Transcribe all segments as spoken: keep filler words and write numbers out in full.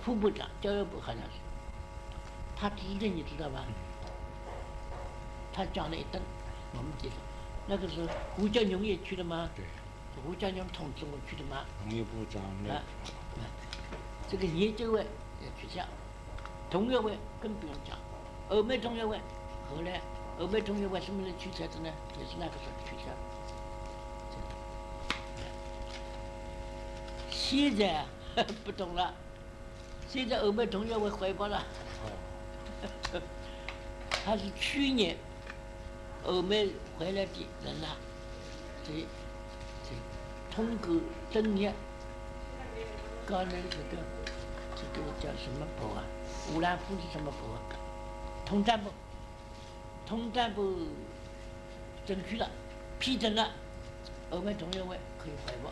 副部长，教育部好像是，他指的你知道吧？他讲了一顿，我们记得，那个是胡家农也去了吗？ 对。 胡家农同志我去的吗？ 农业部长那。 啊，啊，这个研究会也取消，同学会更不用讲，欧美同学会后来欧美同学会什么时候取消的呢？也是那个时候取消。现在啊不懂了，现在欧美同学会回报了， 哦。 他是去年欧美回来的人呐、啊，这这通过正业搞那这个这个叫什么部啊？乌兰夫是什么部啊？统战部，统战部争取了，批准了，欧美同学会可以回报。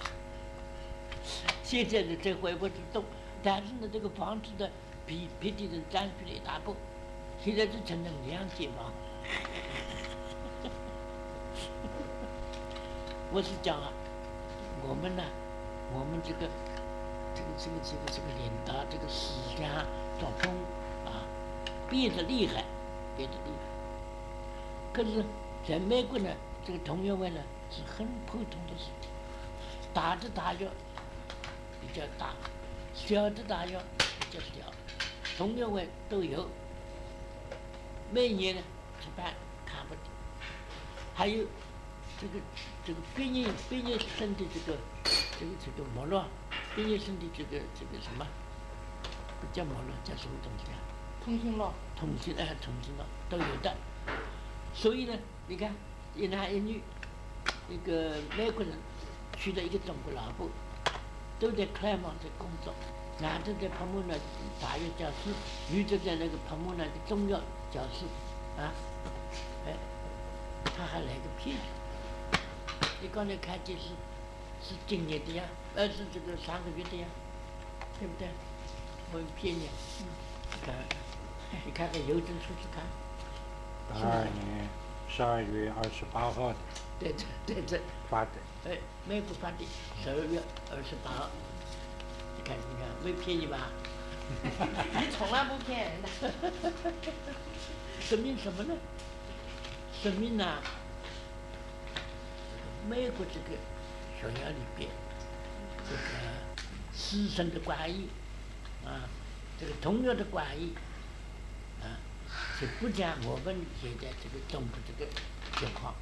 现在的这回报是动，但是呢，这个房子的比别的人占据了一大步，现在是成了两间房。我是讲啊，我们呢，我们这个这个这个这个这个领导这个思想作风啊，变得厉害，变得厉害。可是在美国呢，这个同学会呢是很普通的事，大的大学比较大，小的大学比较小，同学会都有。每年呢吃饭看不的，还有这个这个毕业毕业生的这个这个这个目录，毕业生的这个这个什么，不叫目录，叫什么东西啊？ 通讯录。 通讯哎，通讯录都有的。所以呢，你看一男一女，一个美国人娶了一个中国老婆，都在克莱芒在工作，男的在彭莫纳大学教师，女的在那个彭莫纳的中药教师，啊，哎，他还来个骗子。你刚才看见是是今年的呀，而是这个上个月的呀，对不对？我骗你，嗯，你看看，你看看邮政出去看。 八二年十二月二十八号的。 对对对对。 发的。 哎，美国发的十二月二十八号，你看你看，没骗你吧？ 你从来不骗人的。 说明什么呢？说明呢、啊，美国这个学校里边，这个师生的关系啊，这个同学的关系啊，是不像我们现在这个中国这个情况。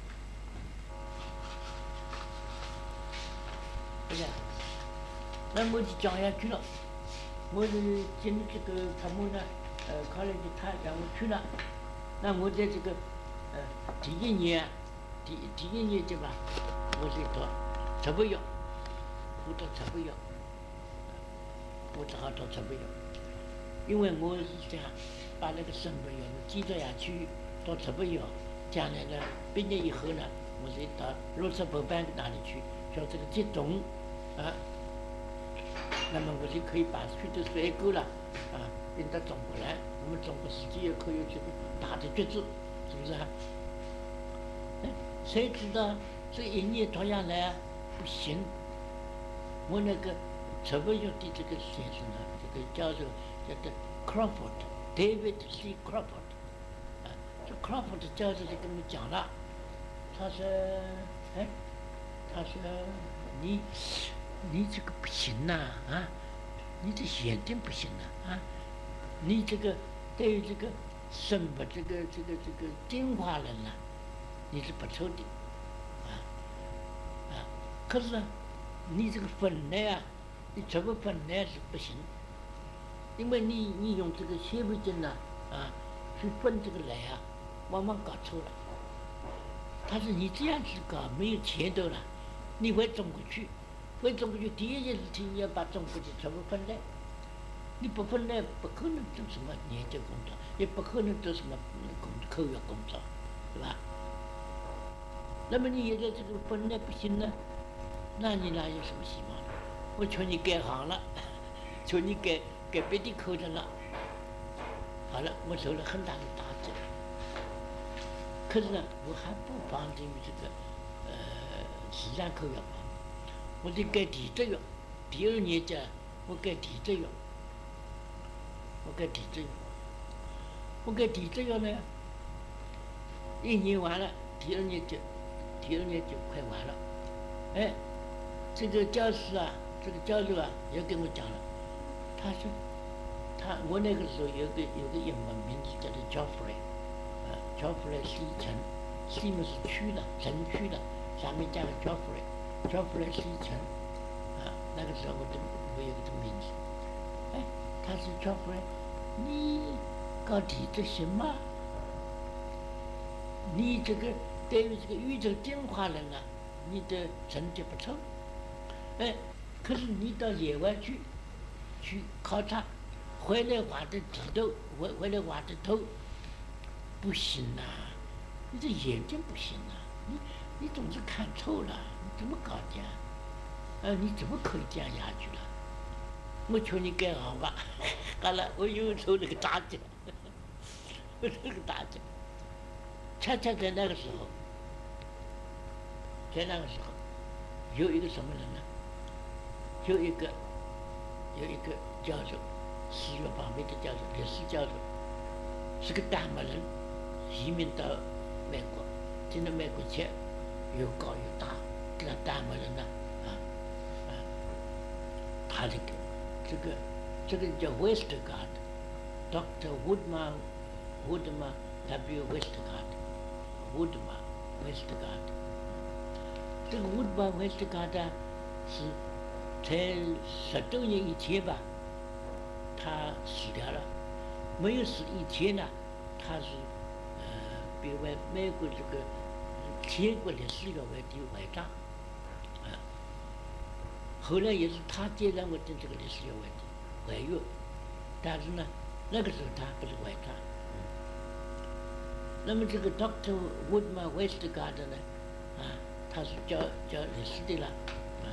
对呀，那我就讲下去了。我是进这个科目呢，呃，考虑的他让我去了。那我在这个呃第一年，第第一年对吧？我是读植物药，我读植物药，我只好读植物药，因为我是想把那个生物药继续下去，读植物药，将来呢毕业以后呢，我是到罗斯伯班那里去学这个接种。啊，那么我就可以把许多水果了啊引到中国来，我们中国自己也可以有这个大的橘子，是不是啊？哎，谁知道这一年读下来不行，我那个植物药的这个先生呢，这个教授叫做 Crawford，David C. Crawford， 啊，这 Crawford 教授就跟我讲了，他说，哎，他说你。你这个不行呐、啊，啊，你这眼睛不行呐、啊，啊，你这个对于这个生物这个这个这个进化论呐、啊，你是不错的，啊啊，可是啊，你这个分类啊，你怎么分类是不行，因为你你用这个显微镜呐啊去分这个来啊，往往搞错了。他说你这样子搞没有前途了，你回中国去。回中国去第一件事情，你要把中国的全部分类，你不分类，不可能做什么研究工作，也不可能做什么工科学工作，对吧？那么你现在这个分类不行呢，那你哪有什么希望呢？我劝你改行了，劝你改改别的课程了。好了，我受了很大的打击，可是呢，我还不放进于这个呃自然科学方面。我得改地质药，第二年级我改地质药， 我给提这个，我给提这个呢，一年完了，第二年就，第二年就快完了，哎，这个教师啊，这个教授啊，也跟我讲了，他说，他我那个时候有个有个英文名字叫做 Geoffrey， 啊 ，Geoffrey 西城，西门是区的，城区的，上面加个 Geoffrey，Geoffrey 西城，啊，那个时候我都我有个名字，哎，他说 Geoffrey， 你搞地质行吗？你这个对于这个宇宙进化论啊，你的成绩不错，哎，可是你到野外去去考察，回来画的地图，回回来画的图，不行呐、啊，你这眼睛不行呐、啊，你你总是看错了，你怎么搞的呀？呃，你怎么可以这样下去了？我求你改行吧，好了，我又抽了个大奖，我抽了个大奖。恰恰在那个时候，在那个时候，有一个什么人呢？有一个有一个教授，四月旁边的教授，历史教授，是个丹麦人，移民到美国，进了美国去，又高又大，这个丹麦人呢，啊啊，他这个这个这个叫 Westergaard，Doctor Woodman Woodman W Westergaard。Woodman Westergaard， 这个 Woodman Westergaard 是才十多年以前吧，他死掉了。没有死以前呢，他是呃，被外美国这个全国历史学会的会长，啊，后来也是他接任我的这个历史学会的会员，但是呢，那个时候他不是会长。那么这个 Doctor Woodman Westergaard 呢，啊，他是教教历史的了，啊，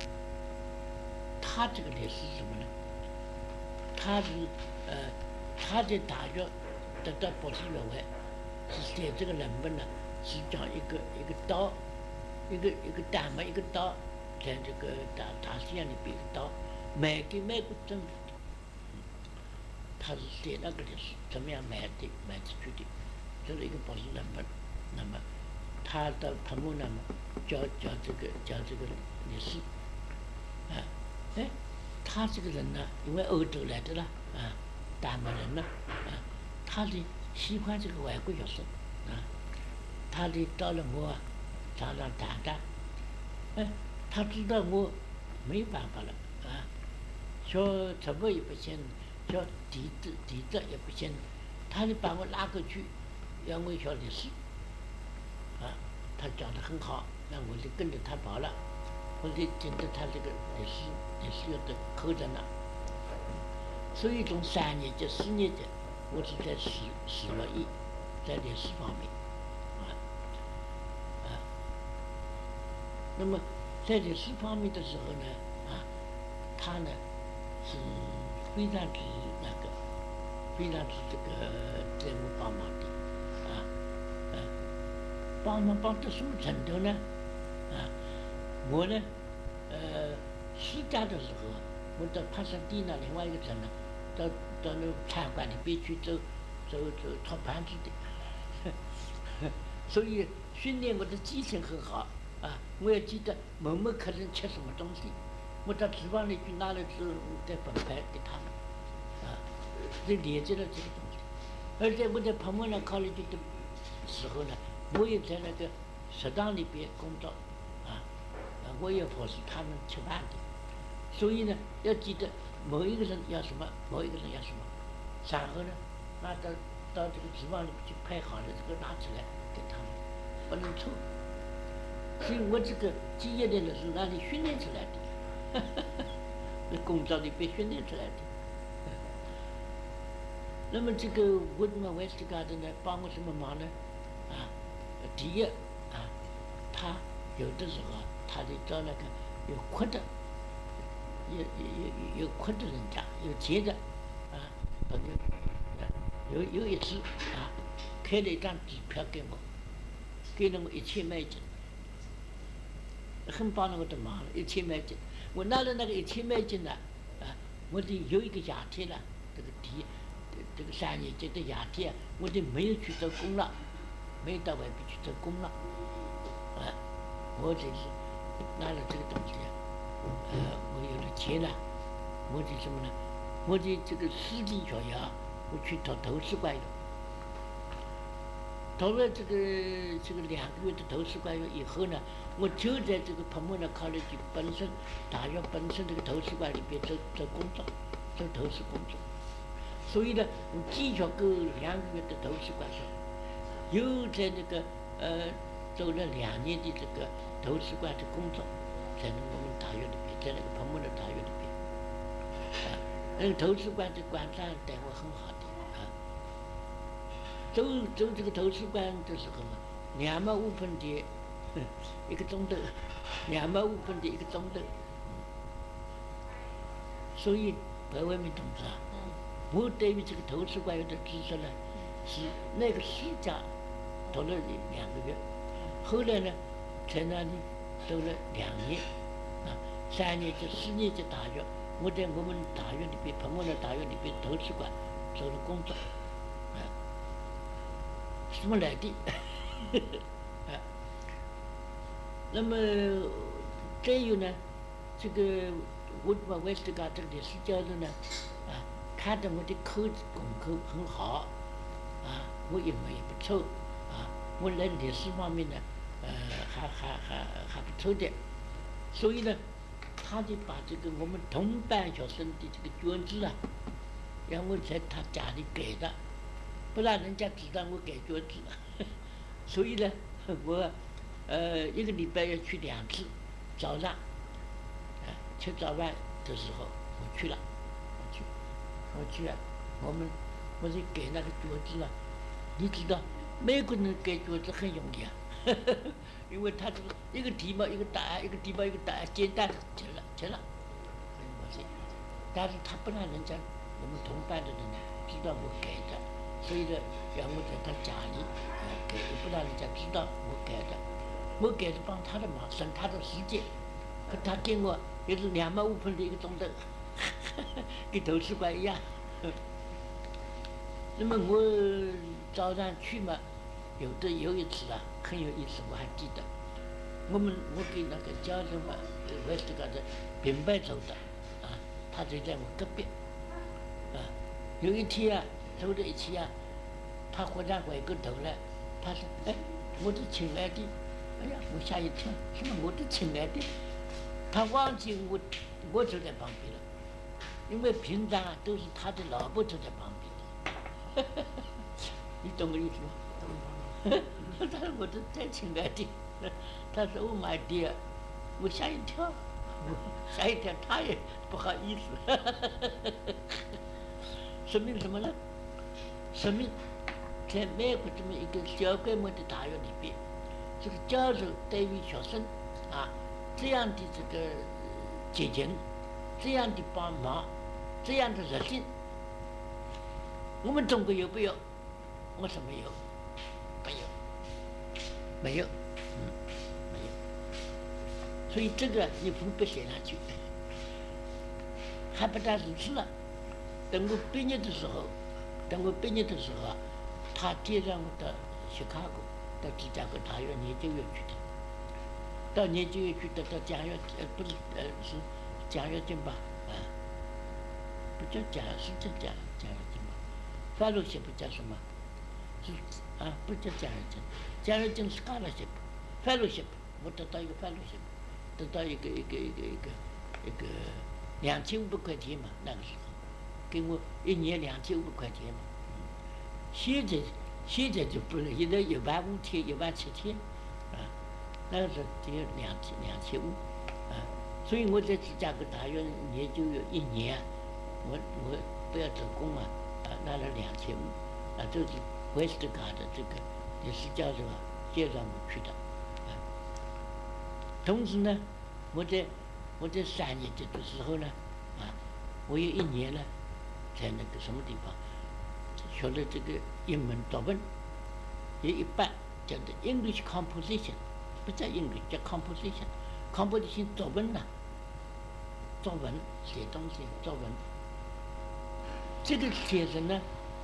他这个历史是什么呢？他是呃，他在大学得到博士学位，是写这个论文呢，是讲一个一个岛，一个一个丹麦一个岛，在这个大大西洋里边一个岛，卖给美国政府的，嗯，他是写那个历史，怎么样卖的卖出去的。这是一个博士论文，那么他的朋友呢教教这个教这个历史，啊，哎，他这个人呢，因为欧洲来的啦，啊，丹麦人呢，啊，他的喜欢这个外国学生，啊，他的到了我啊，常常谈谈，哎，他知道我没有办法了，啊，学什么也不行，学地质地质也不行，他就把我拉过去。让我学历史，啊，他讲得很好，那我就跟着他跑了，我就进到他这个历史历史学的课程了。所以从三年级、四年级，我是在史史学院，在历史方面，啊，啊，那么在历史方面的时候呢，啊，他呢是非常之那个，非常之这个在我帮忙的。帮忙帮到什么程度呢？啊，我呢，呃，暑假的时候，我到帕萨蒂纳另外一个城呢，到到那餐馆里边去走走走托盘子的，所以训练我的记性很好啊。我也记得某某客人吃什么东西，我到厨房里去拿了之后再分配给他们，啊，就连接了这个东西。而且我在泡沫上考虑的时候呢。我也在那个食堂里边工作，啊，我也服侍他们吃饭的，所以呢，要记得某一个人要什么，某一个人要什么，然后呢，拿到到这个厨房里去配好了，这个拿出来给他们，不能错。所以我这个记忆力呢是哪里训练出来的？那工作里边训练出来的。那么这个Woodman Westergaard呢，帮我什么忙呢？啊。第一啊，他有的时候他得找那个有阔的，有有有有阔的人家，有钱的啊朋友，啊，有有一次啊，开了一张机票给我，给了我一千美金，很帮了我的忙了，一千美金。我拿了那个一千美金呢，啊，我得有一个夏天呢，这个地这个三年级的夏天，我就没有去做工了，没有到外边去做工了，啊，我就是拿了这个东西啊，呃，我有了钱了，我就什么呢？我的这个私立学校，我去读图书馆了。读了这个这个两个月的图书馆以后呢，我就在这个泡沫的考虑局本身大学本身这个图书馆里边做做工作，做图书工作。所以呢，我继续够两个月的图书馆上，又在那个呃做了两年的这个图书馆的工作，在我们大学里边，在那个泡沫的大学里边，啊，那个图书馆的馆长对我很好的。走走这个图书馆的时候嘛，两毛五分的一个钟头，两毛五分的一个钟头。所以各位们同志啊，我对于这个图书馆有的知识呢，是那个暑假读了两个月，后来呢，在那里读了两年，啊，三年级、四年级大学，我在我们大学里边，泡沫的大学里边图书馆做了工作。什么来的？啊，那么再有呢，这个我把威斯特加这个历史教授呢，啊，看到我的口功课很好，啊，我英文也不错，啊，我在历史方面呢，呃，还还还还不错的，所以呢，他就把这个我们同班学生的这个卷子啊，让我在他家里给的。不让人家知道我改卷子，所以呢，我呃一个礼拜要去两次，早上，呃吃早饭的时候我去了，我去，我去啊，我们我是改那个卷子啊，你知道美国人改卷子很容易啊，因为他这个一个题目一个答案，一个题目一个答案，简单的切了切了，我是，但是他不让人家我们同班的人知道我改的。所以呢，让我在他家里，呃，给不让人家知道我改的，我改是帮他的忙，省他的时间，可他给我也是两毛五分的一个钟头，跟图书馆一样。那么我早上去嘛，有的有一次啊，很有意思，我还记得，我们我给那个教授嘛，威斯特加的平白走的，啊，他就在我隔壁，啊，有一天啊。走在一起啊，他忽然回过头来，他说：“哎，我的亲爱的，哎呀，我吓一跳，什么我的亲爱的？”他忘记我，我走在旁边了，因为平常啊都是他的老婆走在旁边的，你懂我意思吗？他说：“我的太亲爱的。”他说 ：“Oh my dear， 我吓一跳，我吓一跳，他也不好意思，说明什么呢？说明在美国这么一个小规模的大学里边，这个教授对于学生啊这样的这个激情，这样的帮忙，这样的热心，我们中国有没有？我说没有，没有，没有，嗯，没有。所以这个你不必写上去。还不但如此了，等我毕业的时候。等我毕业的时候啊，他介绍我到芝加哥，到芝加哥大学研究院去的，到研究院去的，到奖学呃不是呃是奖学金吧，啊，不叫奖是叫奖奖学金吧，法律系不叫什么，是啊不叫奖学金，奖学金是干了些，法律系，我得到一个法律系，得到一个一个一个一个一个两千五百块钱嘛，那个时候。给我一年两千五百块钱嘛，现在现在就不是，现在一万五千、一万七千，啊，那个时候只有两千两千五，啊，所以我在芝加哥大学研究院一年，我我不要做工嘛，啊，拿了两千五，啊，这是威斯特加的这个历史教授啊介绍我去的，啊，同时呢，我在我在三年级的时候呢，啊，我有一年呢。在那个什么地方学了这个英文作文，有一半叫做 English composition， 不叫英语，叫 composition。composition 作文呐、啊，作文写东西，作文。这个写成呢，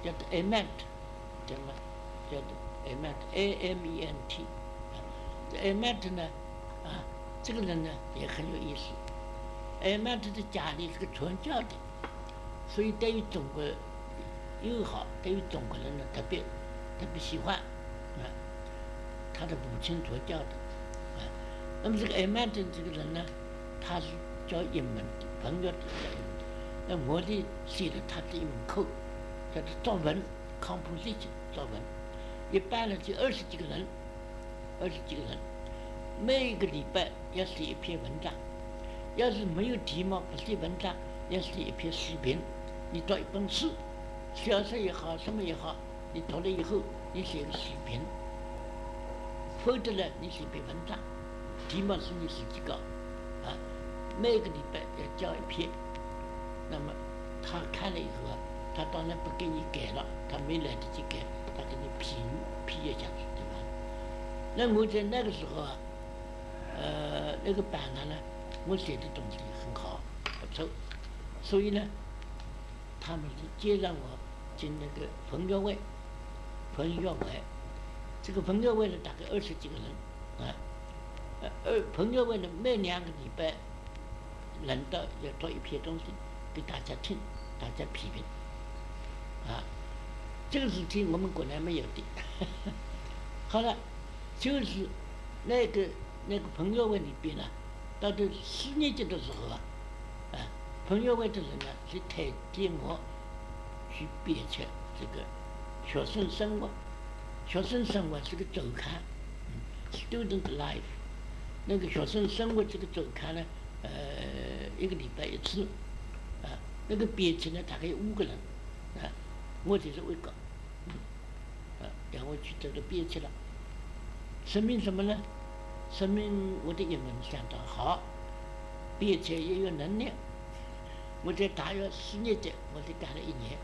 叫做 Ament， 叫什么？叫做 Ament，A M E N T。这 Ament 呢，啊，这个人呢也很有意思。Ament 的家里是个传教的，所以对于中国友好，对于中国人呢特别特别喜欢。啊，他的母亲传教的。啊，那么这个 Ament 这个人呢，他是教英文的，朋友的教英文的。那我的写了他的一门课，叫做作文 composition 作文，一般呢就二十几个人，二十几个人，每一个礼拜要写一篇文章。要是没有题目不写文章，要写一篇视频。你读一本书，小说也好，什么也好，你读了以后，你写个视频，否则呢，你写篇文章，题目是你自己搞，啊，每个礼拜要交一篇。那么他看了以后啊，他当然不给你改了，他没来得及改，他给你批批一下去，对吧？那我在那个时候啊，呃，那个班上呢，我写的东西很好，不错，所以呢，他们是接让我进那个彭教会，彭教会，这个彭教会呢大概二十几个人，啊，呃，二彭教会呢每两个礼拜轮到要读一篇东西给大家听，大家批评，啊，这个事情我们国内没有的。好了，就是那个那个彭教会里边呢，到了四年级的时候啊，啊，彭教会的人呢是推荐我去编辑这个学生生活，学生生活是个周刊，嗯 ，Student Life， 那个学生生活这个周刊呢，呃，一个礼拜一次，啊，那个编辑呢大概有五个人，啊，我就是一个，嗯，啊，让我去做了编辑了，说明什么呢？说明我的英文相当好，并且也有能力。我在大约四年级，我才干了一年。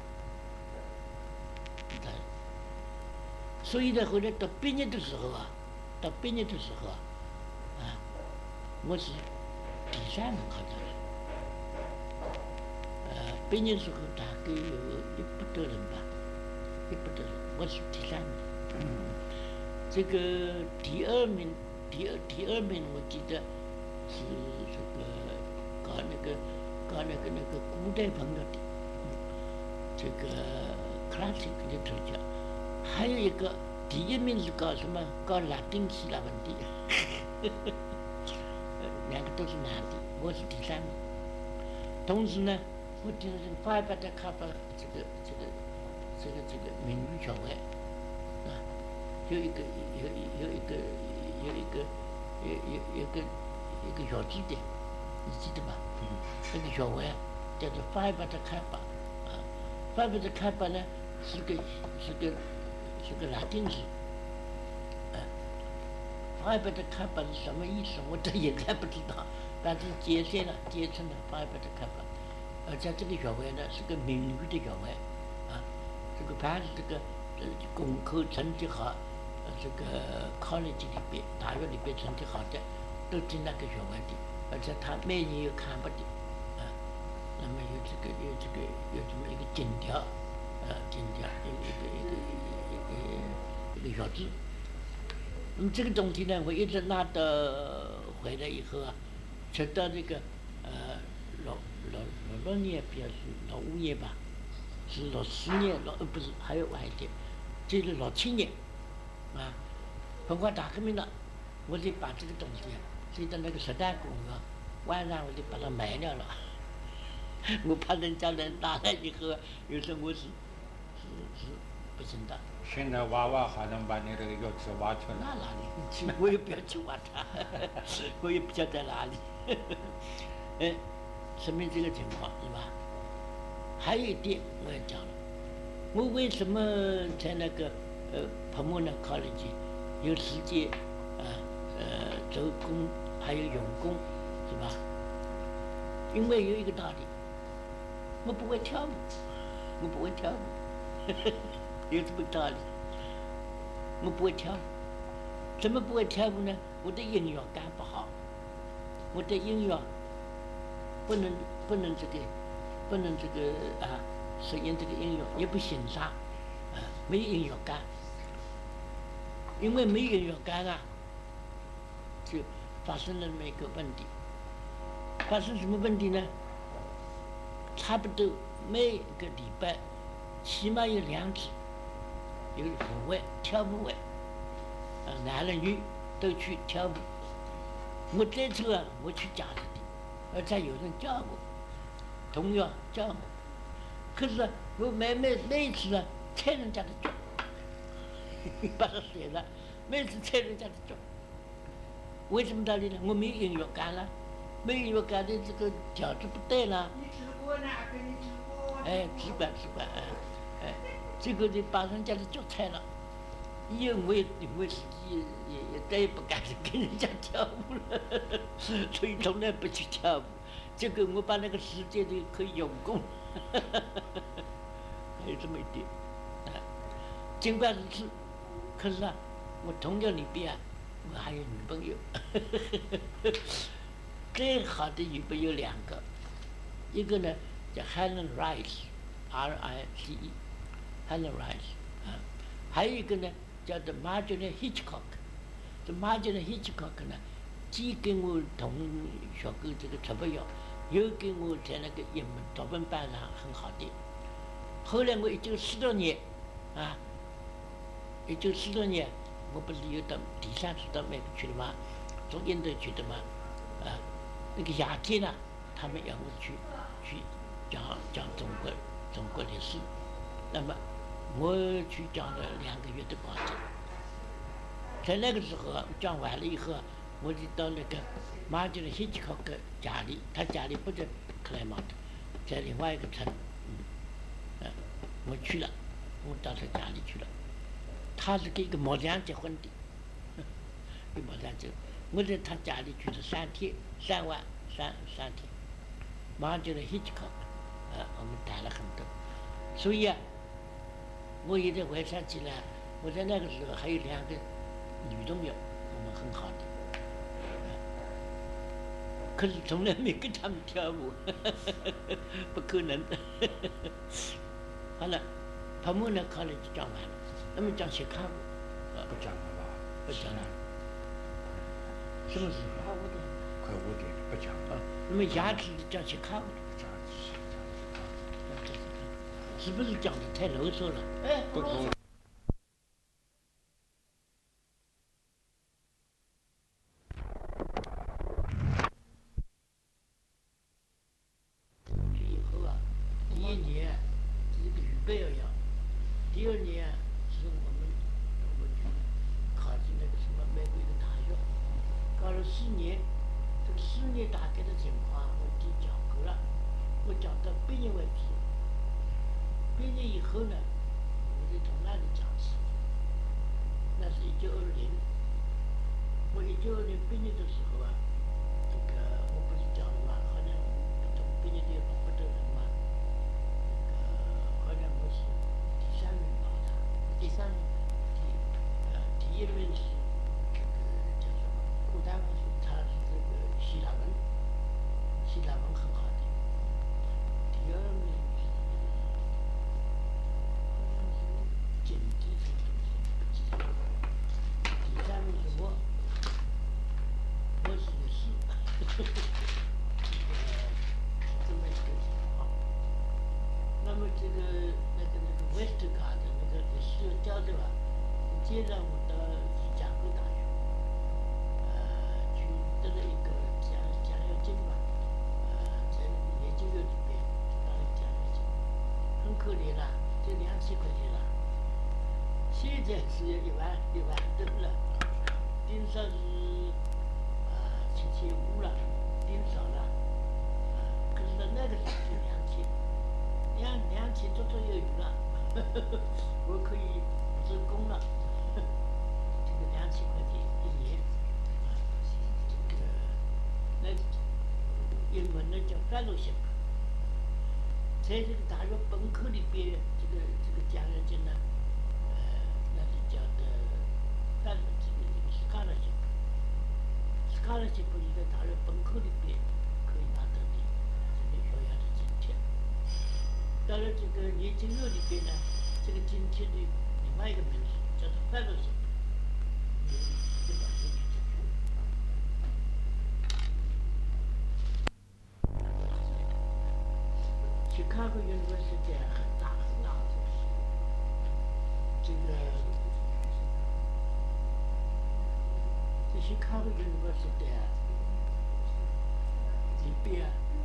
所以呢，后来到毕业的时候啊，到毕业的时候啊，啊，我是第三门考上了。呃，毕业的时候大概有一百多人吧，一百多人，我是第三名。嗯，这个第二名。第二第二名我记得是这个搞那个搞那个那个古代朋友的，嗯，这个 classic literature， 还有一个第一名是搞什么？搞拉丁希腊文的，两个都是男的，我是第三名。同时呢，我听说法尔巴的卡巴这个这个这个这个名誉学会啊，有一个有有一个。有一个，有有有个一个小字典，你记得吧？嗯，那个学会啊，叫做法尔巴的开发，啊，法尔巴的开发呢是个是个是个拉丁字，啊，法尔巴的开发是什么意思？我到现在不知道，但是解释了，解成了法尔巴的开发，而且这个学会呢是个名誉的学会，啊，这个凡是这个呃功课成绩好。这个 college 里边，大学里边成绩好的，都进那个学会的，而且他每年有刊布的，啊，那么有这个有这个有这么一个金条，呃，金条一个一个一个一个一个小字。那么这个东西呢，我一直拿到回来以后啊，直到这个呃六六六六年，不要是六五年吧，是六四年，六呃不是还有晚一点，就是六七年。啊，文化大革命了，我就把这个东西啊，随着那个时代工啊，晚上我就把它埋掉了。我怕人家来拿来以后，有时候我是是是不行的。 现在挖挖还能把你这个钥匙挖出来？ 那哪里？我也不要去挖它，我也不晓得哪里。哎，说明这个情况是吧？还有一点我也讲了，我为什么在那个呃彭莫那 college 有时间啊呃做工还有用功是吧？因为有一个道理，我不会跳舞，我不会跳舞，有这么道理。我不会跳舞，怎么不会跳舞呢？我的音乐感不好，我的音乐不能不能这个不能这个啊适应这个音乐，也不欣赏，啊，没音乐感，因为没音乐感啊，就发生了那么一个问题。发生什么问题呢？差不多每个礼拜起码有两次有舞会、跳舞会，啊，男的女都去跳舞。我这次啊，我去加入的，而且有人教我，同样教我。可是啊我每每每一次啊踩人家的脚，把他甩了，每次踩人家的脚。为什么道理呢？我没音乐感了，没音乐感的这个调子不对了。 你吃过呢？跟你吃过。 哎，吃惯吃惯，哎哎，这个就把人家的脚踩了。以后我也我自己也也再也不敢跟人家跳舞了，所以从来不去跳舞。这个我把那个时间都可以用功，还有这么一点。啊，尽管如此，可是啊，我同样里边啊，我还有女朋友，最好的女朋友两个，一个呢叫 Helen Rice，R I C E，Helen Rice 啊，还有一个呢叫做 Marjorie Hitchcock。这 Marjorie Hitchcock 呢，既跟我同学过这个出不要，又跟我在那个英文作文班上很好的。后来我一九四六年，啊，一九四六年，我不是又到第三次到美国去了吗？从印度去的嘛，啊，那个夏天呢，他们要我去去讲讲中国中国历史，那么我去讲了两个月的稿子。在那个时候啊讲完了以后啊，我就到那个马吉的希奇考克家里，他家里不在克莱芒特，在另外一个村，嗯，啊，我去了，我到他家里去了。他是跟一个木匠结婚的，跟木匠结婚，我在他家里住了三天，三晚三三天。马吉的希奇考克，啊，我们谈了很多，所以啊，我现在回想起来，我在那个时候还有两个女同学，我们很好的，啊，可是从来没跟他们跳舞，不可能。好了，泡沫呢考虑就讲完了，那么讲切卡舞，啊， 不讲了吧？ 不讲了，什么时候？ 快五点。 快五点不讲了。 啊，那么下次讲切卡舞， 这样子是不是讲的太啰嗦了？ 哎， 不不。 以后啊，第一年这个预备要要，第二年是我们我们去考进那个什么美国一个大学，搞了四年，这个四年大概的情况我已经讲过了，我讲到毕业为止。毕业以后呢，我就从那里讲起。那是一九二零，我一九二零毕业的时候啊，这个我不是讲了嘛，好像从毕业的不不得人嘛，那个好像我是第三名吧，他第三名。 第呃第一名是这个叫什么？ 古代文学。 他是这个希腊文，希腊文很好的。第二名是好像是经济什么东西，不记得了。第三名是我，我是律师，这个是这么一个情况。那么这个那个那个 Westcott 那个律师要教的吧，接着我到芝加哥大学，呃，去得了一个奖奖学金吧，呃，在那个研究院里边拿了奖学金，很可怜了，就两千块钱了。现在只有一万一万多了，顶上是啊七千五了，顶上了，啊，可是呢那个时候就两千，两两千绰绰有余了，我可以不做工了，这个两千块钱一年，啊，这个那英文呢叫 fellowship，在这个大学本科里边，这个这个奖学金呢。那是叫的，但是这个这个 scholarship，scholarship 是在大学本科里边可以拿到的，这个学校的津贴。 到了这个念经肉里边呢，这个今天的另外一个名字叫做快乐神，嗯，对吧？Chicago University 很大很大，这个这 Chicago University 里边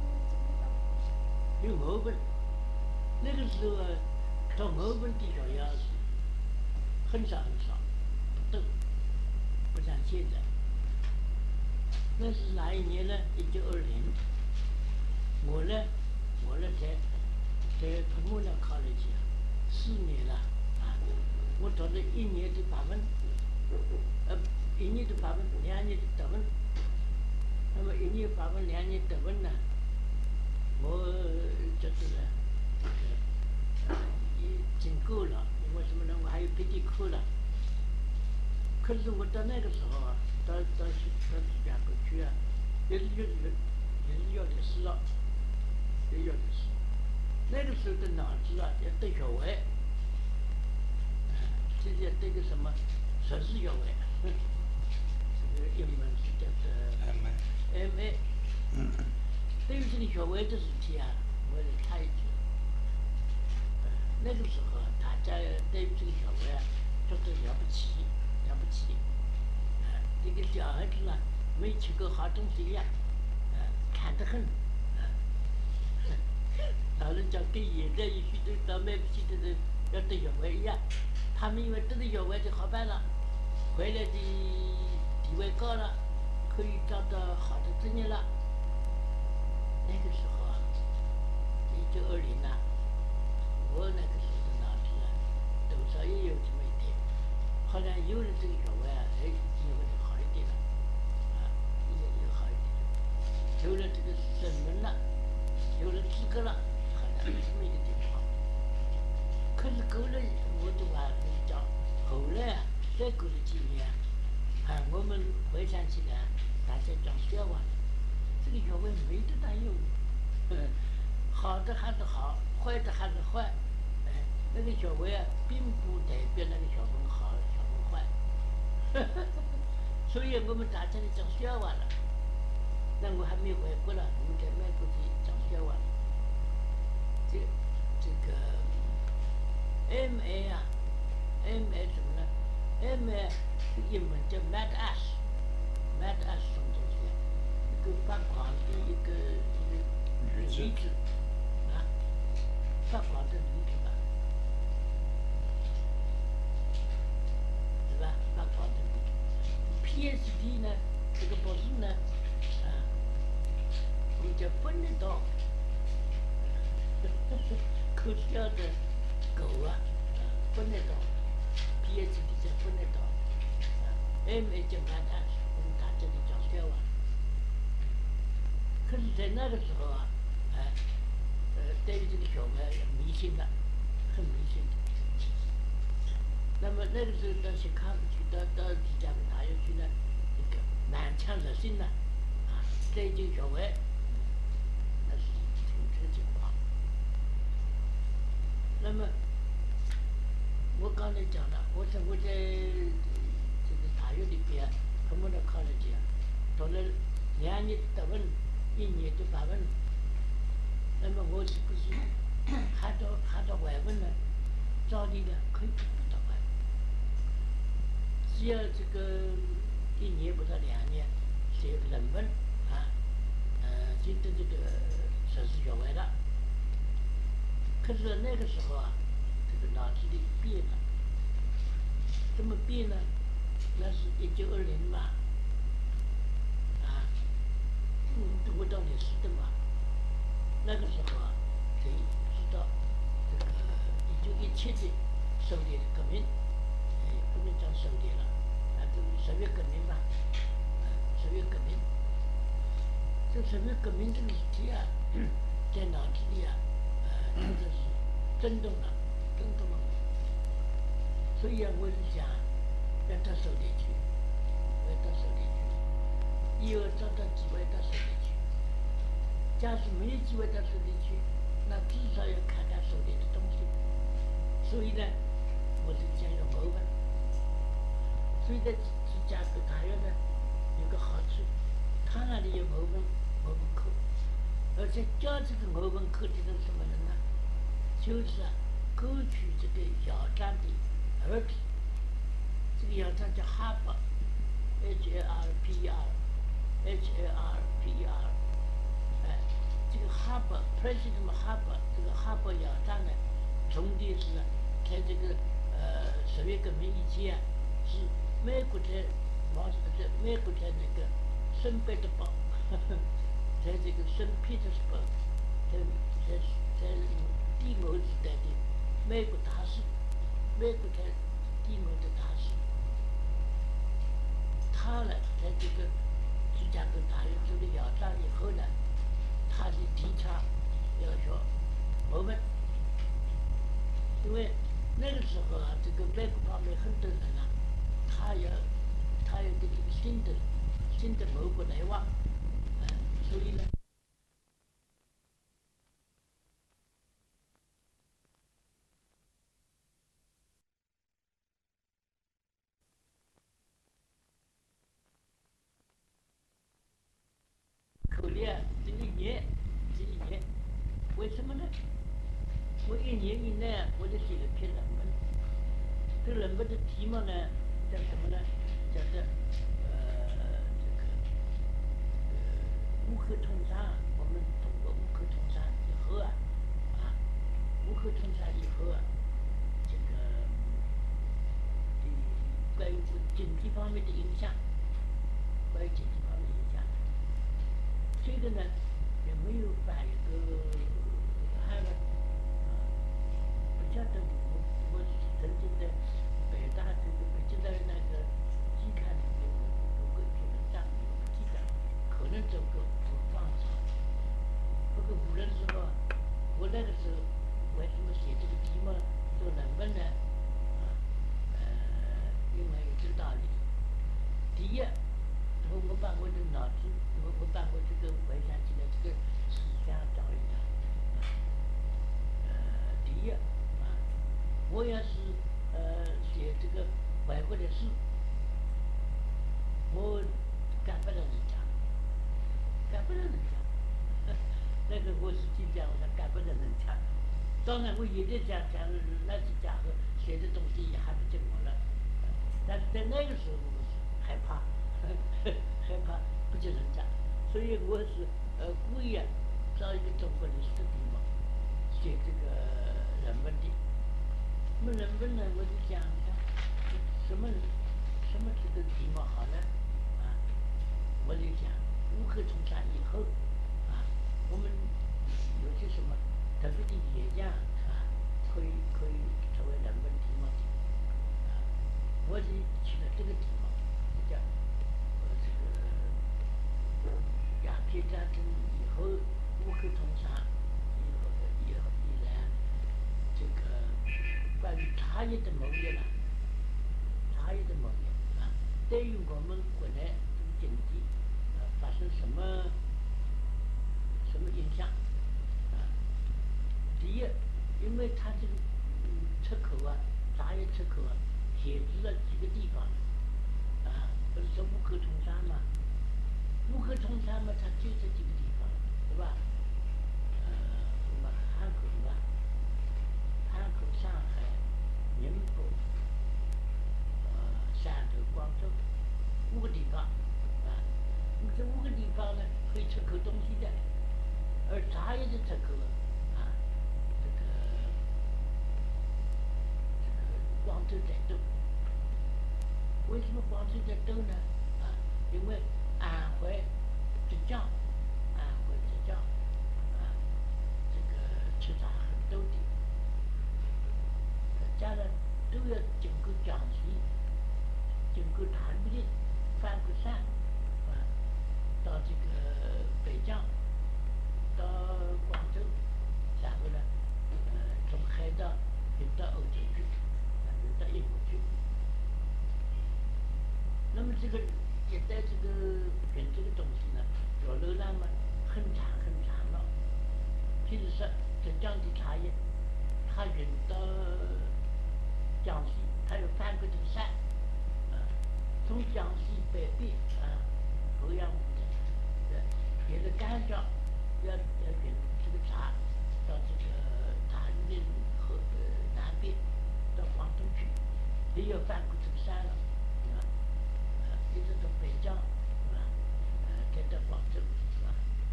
有俄文，那个时候啊，到俄文的小鸭是很少很少，不多，不像现在。那是哪一年呢？一九二零。我呢，我呢在在普木那考了去，四年了啊，我读了一年的八分，呃，一年的八分，两年的德文。那么一年八分，两年德文呢，我觉得呢，这个已经够了，因为什么呢？我还有别的课了。可是我到那个时候啊，到到去到芝加哥去啊，也是就是也是要的事了，也要的事。那个时候的脑子啊，要对小歪，嗯，这叫对个什么硕士小歪，这个英文是叫做 M A。对于这个小歪的事体啊，我来插一句，呃，那个时候大家对于这个小歪啊，觉得了不起，了不起，啊，这个小孩子啊，没吃过好东西一样，啊，看得很，啊。老人家跟现在有许多到买不起的人要得小歪一样，他们因为得了小歪就好办了，回来的地位高了，可以找到好的职业了。那个时候啊，一九二零啊，我那个时候的脑子啊，多少也有这么一点。后来有了这个小歪啊，哎，机会就好一点了，啊，也也好一点，有了这个身份了，有了资格了，好像是这么一个情况。可是过了我就话跟你讲，后来啊，再过了几年啊，啊，我们回想起来，大家讲笑话，这个小歪没得大用，嗯，好的还是好，坏的还是坏，哎，那个小歪啊，并不代表那个小文好，小文坏，所以我们大家在讲笑话了。那我还没回国了，我们在美国去讲笑话。这这个 M A 啊 ，M A 什么呢 ？M A 英文叫 Mad Ass，Mad Ass 什么东西啊？一个发狂的一个一个女子，啊，发狂的女子吧，是吧？发狂的女子。P H D 呢，这个博士呢，啊，我们叫分得到，可笑的狗啊，啊，分得到 ，P H D 叫分得到，啊 ，M A 叫 Mad Ass，我们大家都讲笑话。可是，在那个时候啊，哎，呃，对于这个小孩迷信的，很迷信的。那么那个时候到西卡夫去，到到芝加哥大学去呢，这个满腔热心呐，啊，对这个小孩，那是挺这个情况。那么我刚才讲了，我在我在这个大学里边，他们的考了去啊，读了两年的德文，一年的法文。那么我是不是还到还到外文呢？照理呢可以读不到外文，只要这个一年不到两年写个论文啊，呃，就得这个硕士学位了。可是那个时候啊，这个脑子里变了，怎么变呢？那是一九二零嘛，啊，嗯，我到历史的嘛，那个时候啊，才知道这个一九一七的苏联革命，哎，不能讲苏联了，啊，都十月革命嘛，啊，十月革命，这十月革命这个事体啊，在脑子里啊，呃，真的是震动了，震动了我。所以啊，我是想要到苏联去，我要到苏联去，以后找到机会到苏联去。假使没有机会到苏联去， 那至少要看他手里的东西。所以呢，我就想要谋问。所以在芝加哥大学呢，有个好处，他那里有某本某本课，而且教这个某本课的是什么人呢？就是啊，歌曲这个校长的儿子，这个校长叫哈伯 ，H A R P R，H A R P R， 哎，这个哈伯 President 哈伯，这个哈伯校长呢，从的是在这个呃十月革命以前啊，是美国在毛在美国在那个圣彼得堡，在这个圣彼得堡，在在在帝国时代的美国大使，美国在帝国的大使，他呢在这个芝加哥大学做了校长以后呢，他是提倡要学我们，因为那个时候啊，这个美国方面很多人啊，他要他要跟这个新的新的某国来往，嗯，所以呢。口里啊，这一年，这一年，为什么呢？我一年以内啊，我就写了篇论文。这个论文的题目呢，叫什么呢？叫做呃这个呃乌合通杀。我们通过乌合通杀以后啊，啊，乌合通杀以后啊，这个的关于这经济方面的影响，关于经济方面的影响。这个呢，也没有把一个汉文啊，不晓得我我曾经在北大这个北京的那个期刊里面有过一篇文章，有个记载，可能这个不放上。不过无论如何，我那个时候为什么写这个题目做论文呢？啊，呃，因为有这个道理。第一，我我把我的脑子，我我把我这个回想起来，这个思想找一找。呃，第一啊，我要是呃写这个外国的事，我干不了人家，干不了人家。那个我是经讲，我说干不了人家。当然，我也在讲讲那些家伙写的东西也还不进我了，但是在那个时候我是害怕。害怕不接人家，所以我是呃故意啊找一个中国历史的地方写这个人文的。那么人文呢，我就想想什么什么这个题目好呢？啊，我就想乌合冲杀以后啊，我们有些什么特别的演讲啊，可以可以成为人文题目的啊，我就起了这个题目，叫。这个鸦片战争以后，乌克通杀以后以后以来，这个关于茶叶的贸易了，茶叶的贸易啊，对于我们国内经济呃发生什么什么影响啊？第一，因为它这个嗯出口啊，茶叶出口啊，限制了几个地方。啊，不是说乌克通杀嘛？乌克通杀嘛，它就这几个地方，对吧？呃，什么汉口是吧？汉口、上海、宁波、呃，汕头、广州五个地方，啊，那么这五个地方呢，可以出口东西的，而茶叶的出口啊，这个这个广州在多。为什么广州在多呢？啊，因为安徽、浙江、安徽、浙江啊，这个出产很多的，加上都要经过江西，经过大陆的翻过山，啊，到这个北疆，到广州，然后呢，呃，从海到运到欧洲去，啊，运到英国去。那么这个一旦这个运这个东西呢，要流浪嘛，很长很长了。譬譬如说浙江的茶叶，它运到江西，它要翻过这个山，啊，从江西北边啊，鄱阳湖的，呃，沿着赣江要要运这个茶到这个大榆林河呃南边，到广东去，也要翻过这个山了，啊，呃，一直到北江，是吧？呃，再到广州，是吧？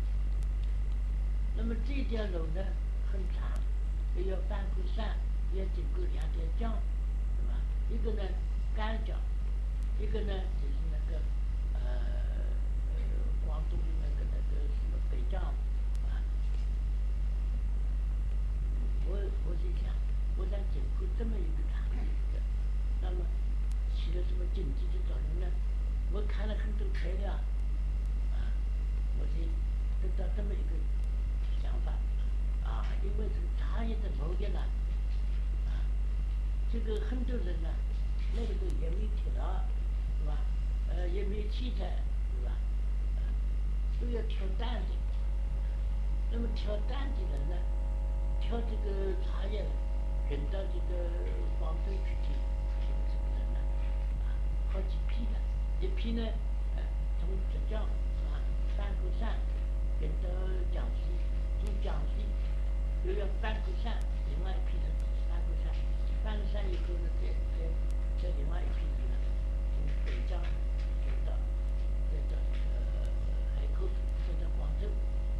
那么这条路呢很长，也要翻过山，也要经过两条江，是吧？一个呢赣江，一个呢就是那个呃呃广东的那个那个什么北江，啊。我我在想，我想经过这么一个长的一个，那么起了什么经济的作用呢？我看了很多材料，啊，我是得到这么一个想法，啊，因为这个茶叶的贸易呢，啊，这个很多人呢，那个时候也没铁道，是吧？呃，也没汽车，是吧？呃，都要挑担子。那么挑担子人呢，挑这个茶叶运到这个广州去的这个这个人呢，啊，好几批的，一批呢，呃，从浙江啊翻过山运到江西，从江西又要翻过山，另外一批人翻过山，翻了山以后呢，再再再另外一批人呢，从北江运到再到这个海口，再到广州。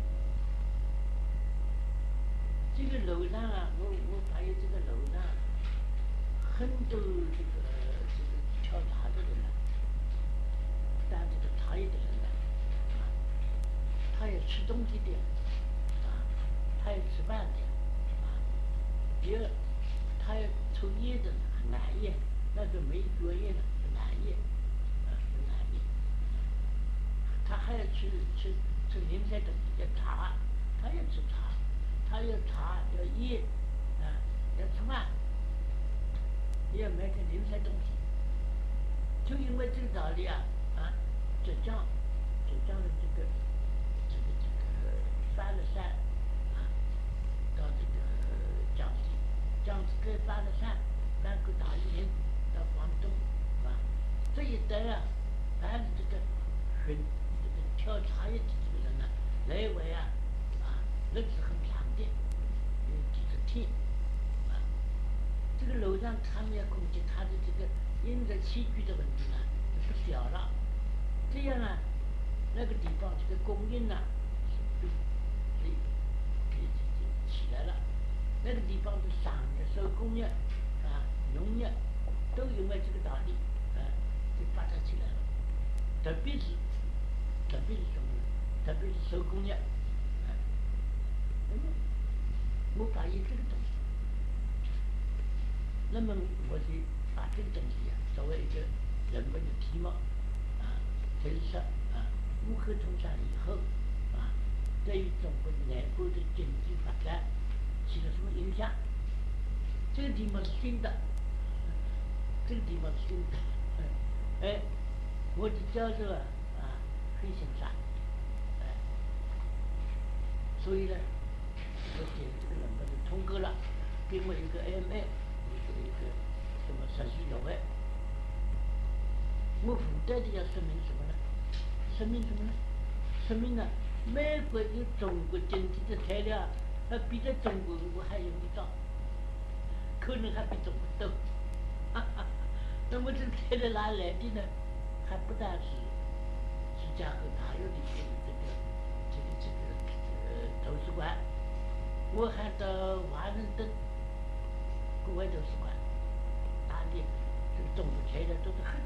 这个路上啊，我我发现这个路上很多这个这个挑茶的人呢，担这个茶叶的人呢，啊，他也吃东西的，啊，他也吃饭的，啊，第二，他也抽烟的蓝烟，那个没脚烟的蓝烟，啊，蓝烟，他还要吃吃吃零菜的叫茶，他也吃茶。他要茶要烟，啊，要吃饭，也要买点零散东西。就因为这个道理啊，啊，浙江，浙江的这个这个这个翻了山，啊，到这个江西，江西再翻了山，翻过大榆林到广东，是吧？这一带啊，凡是这个寻这个挑茶叶的这个人呢，来回啊，啊，日子很长的。有几十天，啊，这个楼上他们要攻击他的这个饮食起居的问题呢，就不小了。这样啊，那个地方这个供应呢，是是是是起来了。那个地方的商业、手工业啊、农业，都因为这个道理，啊，就发展起来了。特别是特别是什么呢？特别是手工业，啊，那么。我发现这个东西，那么我就把这个东西啊作为一个人文的题目，啊，就是说啊，乌合通商以后，啊，对于中国南部的经济发展起了什么影响？这个题目是新的，这个题目是新的，哎，我的教授啊啊很欣赏，哎，所以呢。我写这个论文就通过了，给我一个 M A， 一个一个什么硕士学位。我附带的要说明什么呢？说明什么呢？说明呢，美国有中国经济的材料，它比在中国我还用得到，可能还比中国多。哈哈，那么这个材料哪来的呢？还不但是芝加哥大学的这个这个这个这个呃图书馆。我还到华盛顿国外图书馆，大的这个中国材料多得很。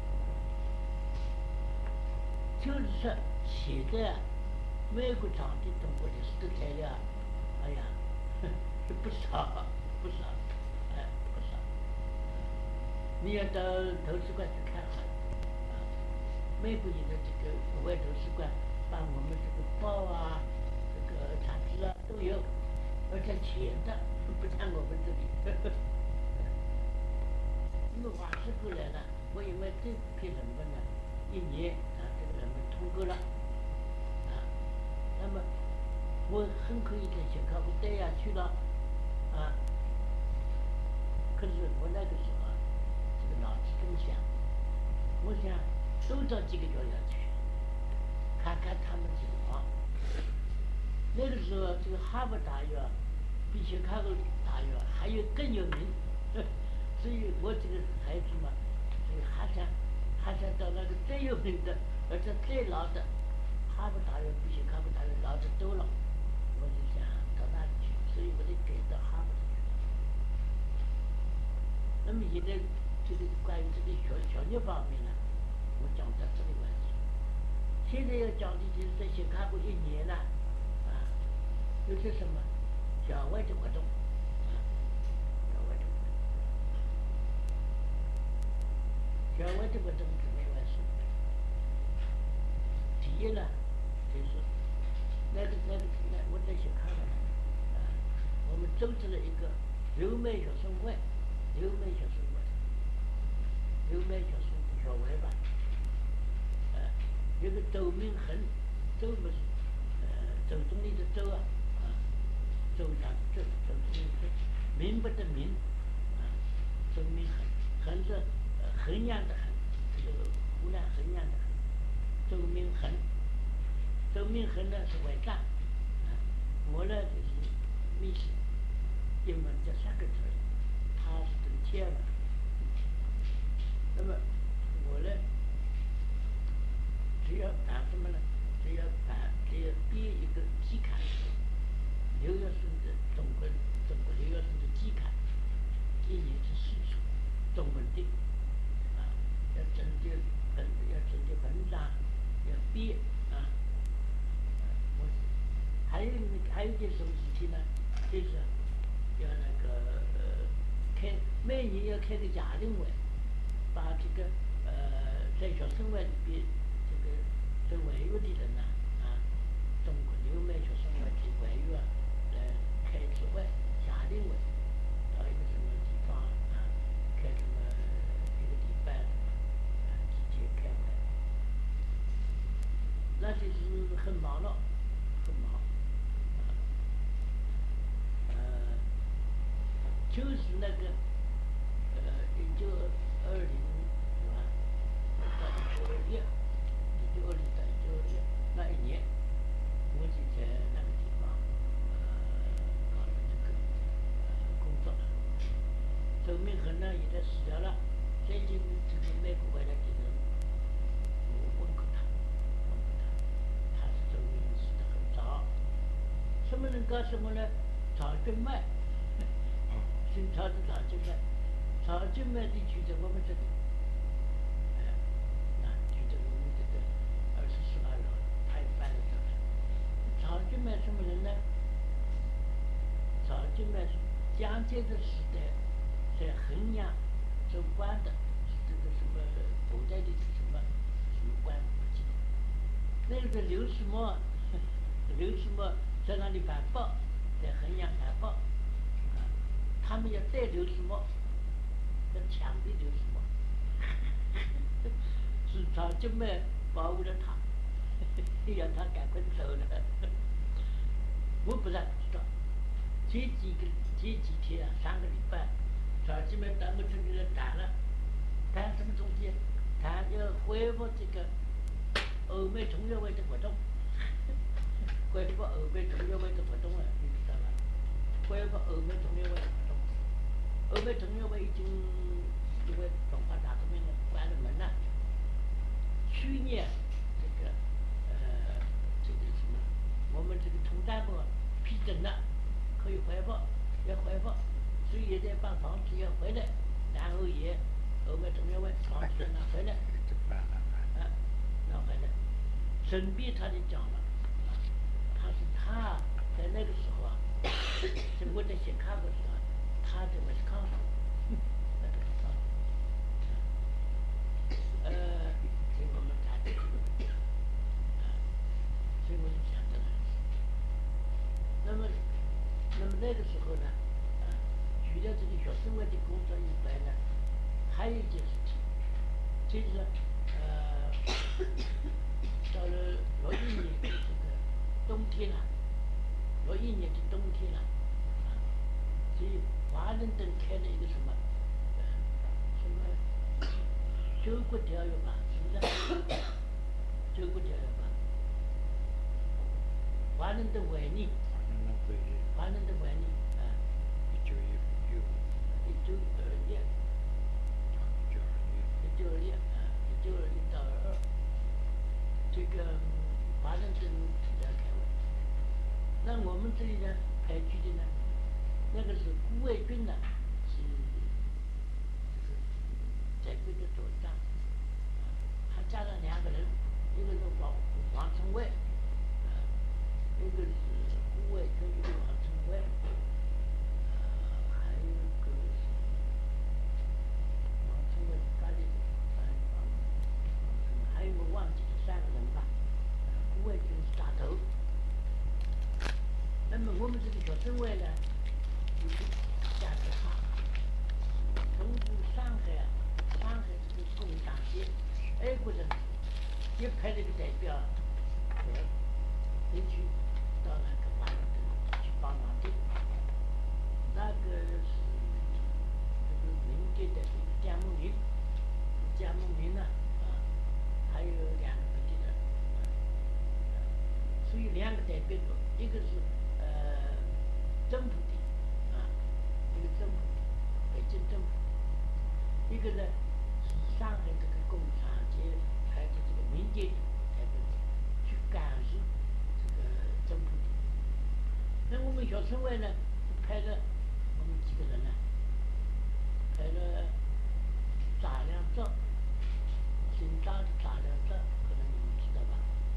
就是说，现在啊，美国厂的中国历史的材料，哎呀，是不少不少，哎不少。你要到图书馆去看看，啊，美国人的这个国外图书馆，把我们这个报啊、这个杂志啊都有。而且钱的不在我们这里，呵呵。因为华师过来了，我因为这篇论文呢，一年啊，这个论文通过了，啊，那么我很可以在写考部待下去了，啊，可是我那个时候啊，这个脑子真想，我想多找几个教要去，看看他们情况。那个时候，这个哈佛大学啊比chicago大学还有更有名，所以我这个孩子嘛，所以还想还想到那个最有名的，而且最老的哈佛大学比chicago大学老的多了，我就想到那里去，所以我就给到哈佛去。那么现在这个关于这个学学业方面呢，我讲到这里为止。现在要讲的就是在chicago一年了，啊，有些什么校外的活动，啊，校外的活动，校外的活动是没完事。第一呢，就是那个那个那我在chicago呢，啊，我们组织了一个留美学生会，留美学生会，留美学生的学会吧，啊，有个周明恒，周不是，呃，周总理的周啊，啊，周长周周总理周，明白的明，啊，周明恒，恒是呃衡阳的衡，这个湖南衡阳的衡，周明恒，周明恒呢是外长，啊，我呢就是秘书，英文叫secretary，他是这个 chairman。那么我呢，只要谈什么呢？只要谈，只要编一个季刊，留学生的中国中国留学生的季刊，一年是四出，中文的，啊，要整理文，要整理文章，要编啊，啊，我还有还有件什么事情呢？就是要那个呃，开每年要开个家庭会，把这个呃在学生会里边这个做委员的人呐，啊，中国留美学生会的委员啊，来开次会，家庭会，到一个什么地方啊，开什么一个礼拜，啊，几天开会，那就是很忙了，很忙，啊，呃，就是那个呃一九二零是吧？到一九二六，一九二零到一九二六那一年，我就在那个地方呃搞了这个呃工作。周明恒呢现在死掉了，最近这个美国回来的人，我问过他，问过他，他是周明死得很早。什么人告诉我呢？曹君迈，姓曹的曹君迈，曹君迈的就在我们这里，哎，那就在我们这个二十四号楼，他也搬到这来。曹君迈什么人呢？曹君迈是蒋介石时代在衡阳做官的，是这个什么部队的什么什么官不记得。那个刘世默，刘世默在那里办报，在衡阳办报，啊，他们要逮刘世默，要枪毙刘世默，是曹君迈保护了他，让他赶快走了。我不然不知道，这几个这几天啊，上个礼拜，曹君迈到我这里来谈了，谈什么东西？谈要恢复这个欧美同学会的活动，恢复欧美同学会的活动啊，你知道吧？恢复欧美同学会的活动，欧美同学会已经因为中华大革命了关了门了。去年这个呃这个什么，我们这个统战部批准了，可以恢复，要恢复，所以也在把房子要回来，然后也欧美同学会房子拿回来，啊，拿回来。顺便他就讲了，啊，他是他在那个时候啊，在我在写卡的时候，他在威斯康星，那个地方，呃，所以我们谈这个问题，啊，所以我就想到了。那么，那么那个时候呢，啊，除了这个学生会的工作以外呢，还有一件事情，就是呃，到了六一年的这个冬天了， 六一年的冬天了，啊，所以华盛顿开了一个什么，呃，什么九国条约吧，是不是？九国条约吧，华盛顿会议， 反正那会议华盛顿会议，啊， 一九一六一九二一， 一九二一一九二一，啊，一九二一到二二，这个华盛顿要开会。那我们这里呢，派去的呢，那个是顾卫军呢，是就是在这个左上，啊，还加上两个人，一个是王王成伟，啊，一个是顾卫军，一个王成伟，呃，还有一个是王成伟家里，还有王王成伟，还有我忘记了三个人吧，呃，顾卫军是大头。那么我们这个学生会呢，就是价值差，中国上海啊，上海这个工商界，爱国人士也派了个代表，呃，回去到那个华盛顿去帮忙的。那个是这个民间的这个蒋梦麟，蒋梦麟呢，啊，还有两个别的人，啊，所以两个代表组，一个是呃政府的，啊，一个政府的，北京政府，一个呢是上海这个工商界还有这个民间代表组去干涉这个政府的。那我们学生会呢，派了我们几个人呢，派了查良钊，姓张的查良钊，可能你们知道吧？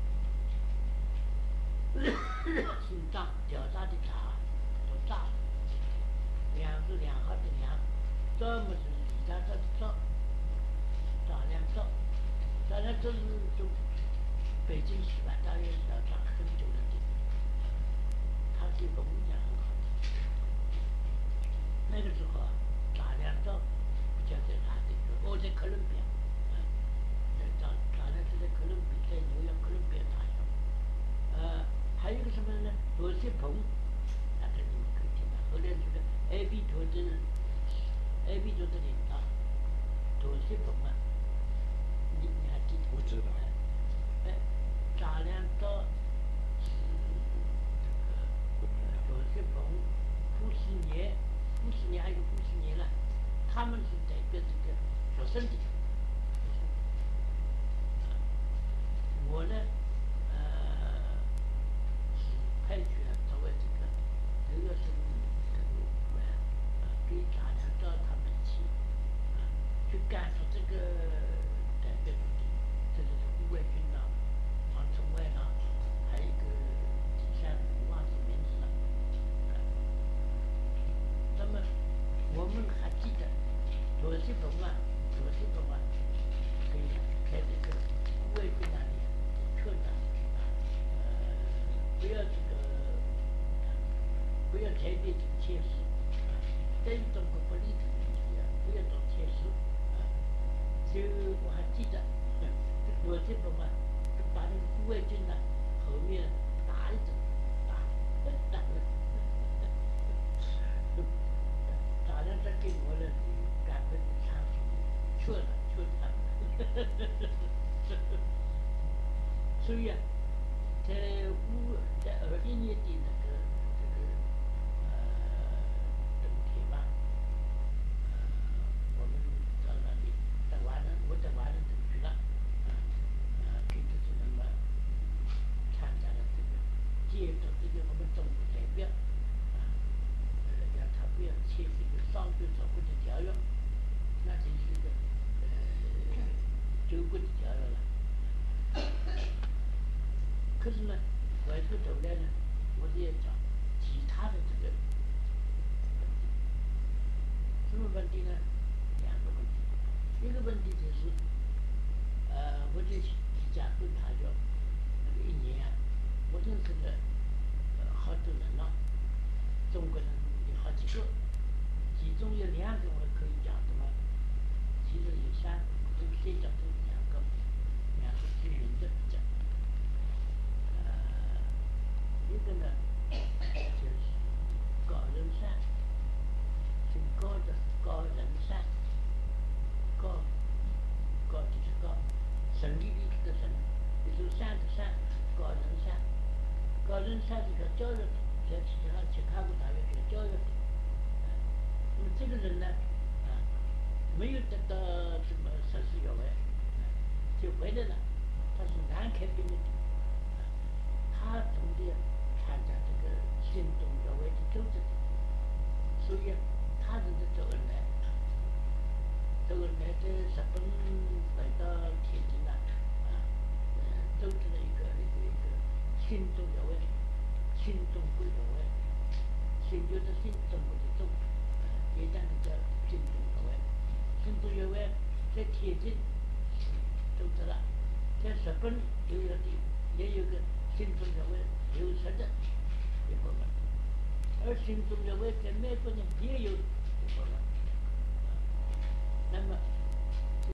姓张，调查的查，叫查，良是良好的良，钊么是李大钊的钊，查良钊，查良钊是从北京师范大学要上很久了的，他对文讲很好的。那个时候啊，查良钊不晓得哪里，我在哥伦比亚，啊，在查查良钊在哥伦比亚，在纽约哥伦比亚大学，呃，还有一个什么呢？罗锡鹏，大概你们可以听到，后来这个 A B 团的 A B 团的领导，罗锡鹏啊，你你还记得？ 我知道哎，哎，查良钊是这个呃罗锡鹏、傅斯年、傅斯年还有傅斯年了，他们是代表这个学生的，学生。啊，我呢，呃，是派去了作为这个留学生这个官，呃，跟查良钊他们一起，啊，去干涉这个代表组的，这就是顾卫军呐、王成伟呐，还有一个第三个我忘记名字了，啊，那么我们还记得罗锡鹏啊，罗锡鹏啊，可以开这个顾卫军那里车长，啊，呃，不要这个，啊，不要随便这个签诗，啊，对中国不利的东西啊，不要做签诗，啊，就我还记得，这罗锡鹏啊，就把那个顾卫军呢后面打一针，打打了。查良钊给我了，赶快就上去劝了劝他们，所以啊，在五在二一年的那个这个呃冬天吧，呃，我们到那里在华盛我在华盛顿去了，啊，啊，跟这些人们参加了这个接着这个我们中国代表，啊，呃，要他不要签这个双边照会的条约，那就是一个呃九国的条约了。可是呢，回过头来呢，我也讲其他的这个问题，什么问题呢？两个问题，一个问题就是，呃，我在芝加哥大学那个一年啊，我认识了呃好多人了，中国人有好几个，其中有两个我可以讲的嘛，其实有三个，这个谁讲的两个，两个是名的讲，呃，一个呢就是高人山，姓高的高人山，高高就是高，胜利的这个胜，一座山的山，高人山，高人山是个教育的，在其他其他国大学学教育的，那么这个人呢，啊，没有得到什么硕士学位，就回来了，他是南开毕业的。他总得参加这个新东学会的组织的，所以他是在周恩来，周恩来在日本回到天津了，啊，呃，组织了一个一个一个新中学会，新中国学会，新就是新中国的中，呃，也讲的叫新中学会，新中学会在天津组织了，在日本有了的也有个。新中学会流失的一部分，而新中学会在美国呢也有